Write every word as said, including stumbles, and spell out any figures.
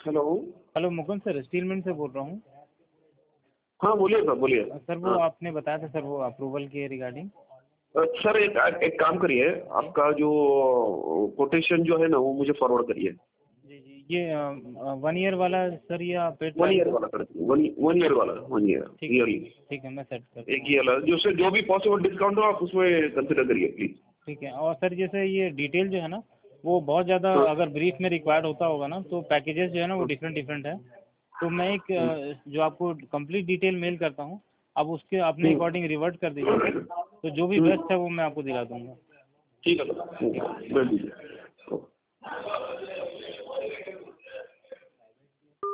Hello. Hello Mukund sir, Steelman से बोल रहा हूँ। हाँ बोलिए सर, बोलिए। सर वो हाँ आपने बताया था सर, वो अप्रूवल के रिगार्डिंग। अ, सर एक एक काम करिए, आपका जो कोटेशन जो है ना वो मुझे फॉरवर्ड करिए। जी जी, ये वन ईयर वाला सर या पेड वन प्लान ईयर का? वाला कर दीजिए, वन वन ईयर वाला, वन ईयर ठीक है ईयरली। ठीक है, मैं सेट करता एक हूँ। ही वाला जो से जो भी पॉसिबल डिस्काउंट हो आप उसमें कंसिडर करिए प्लीज। ठीक है। और सर जैसे ये डिटेल जो है ना, वो बहुत ज़्यादा हाँ अगर ब्रीफ में रिक्वायर्ड होता होगा ना, तो पैकेजेस जो है ना वो हाँ डिफरेंट डिफरेंट है। तो मैं एक हाँ, अ, जो आपको कंप्लीट डिटेल मेल करता हूँ, आप उसके अपने हम्म, अकॉर्डिंग रिवर्ट कर दीजिएगा। तो जो भी हम्म, बेस्ट है वो मैं आपको दिला दूँगा। ठीक है सर, हम्म, भेज दीजिए।